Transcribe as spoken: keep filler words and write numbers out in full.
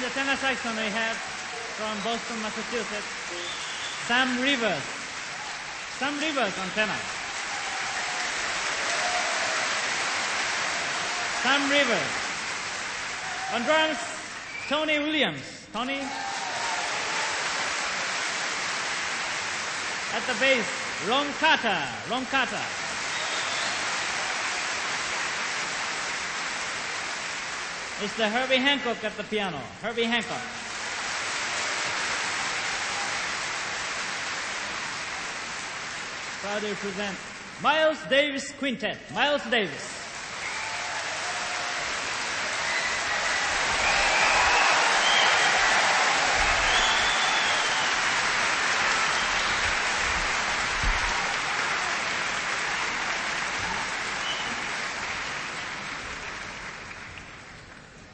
the tenor saxophone we have from Boston, Massachusetts, Sam Rivers. Sam Rivers on tenor. Sam Rivers. On drums, Tony Williams. Tony. At the bass, Ron Carter. Ron Carter. Mister Herbie Hancock at the piano. Herbie Hancock. Proud to present Miles Davis Quintet. Miles Davis.